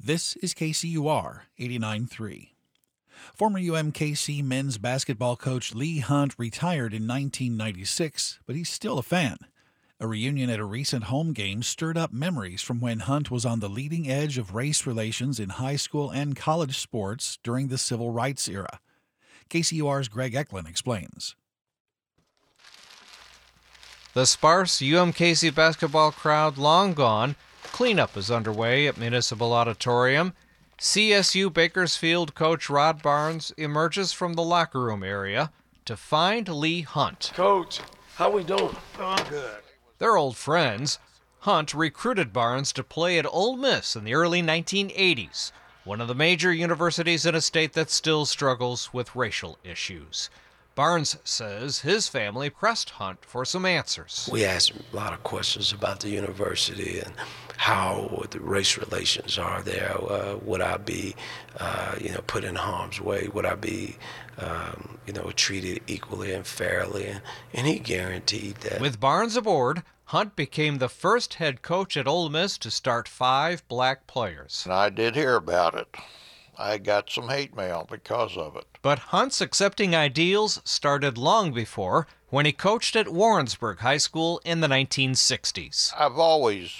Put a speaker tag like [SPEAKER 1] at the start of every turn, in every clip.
[SPEAKER 1] This is KCUR 89.3. Former UMKC men's basketball coach Leigh Hunt retired in 1996, but he's still a fan. A reunion at a recent home game stirred up memories from when Hunt was on the leading edge of race relations in high school and college sports during the civil rights era. KCUR's Greg Eklund explains.
[SPEAKER 2] The sparse UMKC basketball crowd long gone. Cleanup is underway at Municipal Auditorium. CSU Bakersfield coach Rod Barnes emerges from the locker room area to find Leigh Hunt.
[SPEAKER 3] Coach, how we doing? Oh, I'm good.
[SPEAKER 2] They're old friends. Hunt recruited Barnes to play at Ole Miss in the early 1980s, one of the major universities in a state that still struggles with racial issues. Barnes says his family pressed Hunt for some answers.
[SPEAKER 3] We asked a lot of questions about the university and how the race relations are there. Would I be, put in harm's way? Would I be, treated equally and fairly? And he guaranteed that.
[SPEAKER 2] With Barnes aboard, Hunt became the first head coach at Ole Miss to start 5 black players.
[SPEAKER 4] And I did hear about it. I got some hate mail because of it.
[SPEAKER 2] But Hunt's accepting ideals started long before, when he coached at Warrensburg High School in the 1960s.
[SPEAKER 4] I've always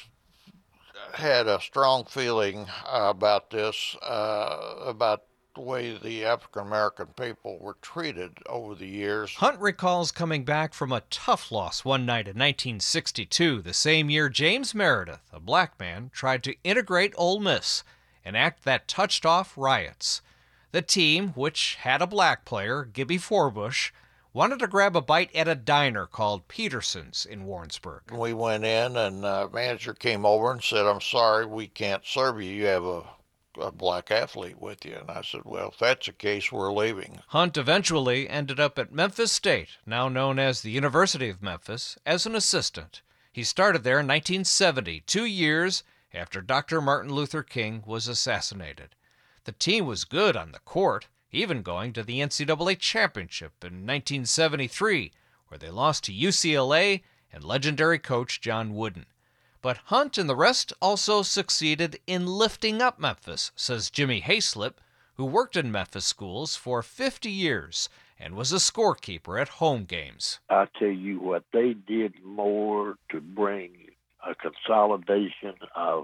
[SPEAKER 4] had a strong feeling about this, about the way the African-American people were treated over the years.
[SPEAKER 2] Hunt recalls coming back from a tough loss one night in 1962, the same year James Meredith, a black man, tried to integrate Ole Miss, an act that touched off riots. The team, which had a black player, Gibby Forbush, wanted to grab a bite at a diner called Peterson's in Warrensburg.
[SPEAKER 4] We went in and the manager came over and said, "I'm sorry, we can't serve you. You have a black athlete with you." And I said, "Well, if that's the case, we're leaving."
[SPEAKER 2] Hunt eventually ended up at Memphis State, now known as the University of Memphis, as an assistant. He started there in 1970, 2 years after Dr. Martin Luther King was assassinated. The team was good on the court, even going to the NCAA championship in 1973, where they lost to UCLA and legendary coach John Wooden. But Hunt and the rest also succeeded in lifting up Memphis, says Jimmy Hayslip, who worked in Memphis schools for 50 years and was a scorekeeper at home games.
[SPEAKER 5] I tell you what, they did more to bring a consolidation of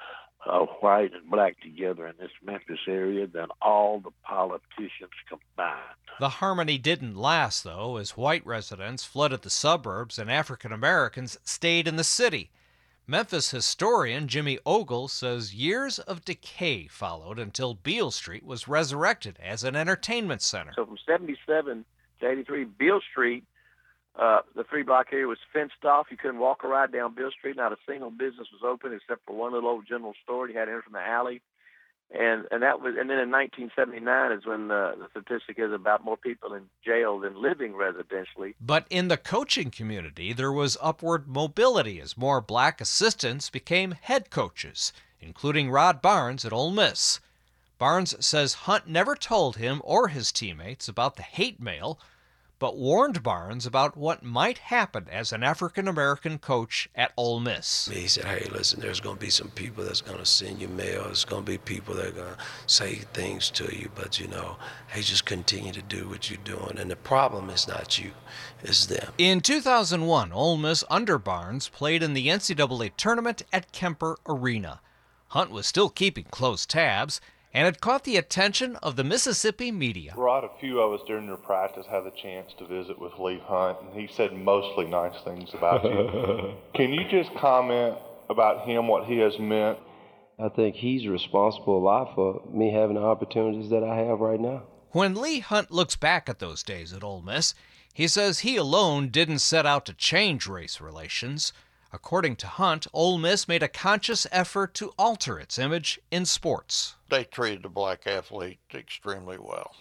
[SPEAKER 5] white and black together in this Memphis area than all the politicians combined.
[SPEAKER 2] The harmony didn't last, though, as white residents flooded the suburbs and African Americans stayed in the city. Memphis historian Jimmy Ogle says years of decay followed until Beale Street was resurrected as an entertainment center.
[SPEAKER 6] So from 77 to 83, Beale Street, the 3-block area was fenced off. You couldn't walk or ride down Beale Street. Not a single business was open except for one little old general store. You had to enter from the alley. And then in 1979 is when the statistic is about more people in jail than living residentially.
[SPEAKER 2] But in the coaching community, there was upward mobility as more black assistants became head coaches, including Rod Barnes at Ole Miss. Barnes says Hunt never told him or his teammates about the hate mail, but warned Barnes about what might happen as an African-American coach at Ole Miss.
[SPEAKER 3] He said, "Hey, listen, there's going to be some people that's going to send you mail. There's going to be people that are going to say things to you, but, hey, just continue to do what you're doing. And the problem is not you, it's them."
[SPEAKER 2] In 2001, Ole Miss under Barnes played in the NCAA tournament at Kemper Arena. Hunt was still keeping close tabs, and it caught the attention of the Mississippi media.
[SPEAKER 7] Rod, a few of us during your practice had the chance to visit with Leigh Hunt, and he said mostly nice things about you. Can you just comment about him, what he has meant?
[SPEAKER 8] I think he's responsible a lot for me having the opportunities that I have right now.
[SPEAKER 2] When Leigh Hunt looks back at those days at Ole Miss, he says he alone didn't set out to change race relations. According to Hunt, Ole Miss made a conscious effort to alter its image in sports.
[SPEAKER 4] They treated the black athlete extremely well.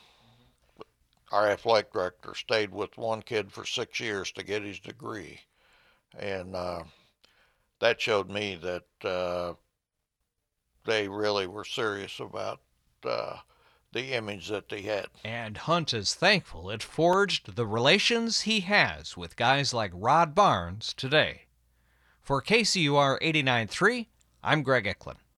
[SPEAKER 4] Our athletic director stayed with one kid for 6 years to get his degree. And that showed me that they really were serious about the image that they had.
[SPEAKER 2] And Hunt is thankful it forged the relations he has with guys like Rod Barnes today. For KCUR 89.3, I'm Greg Eklund.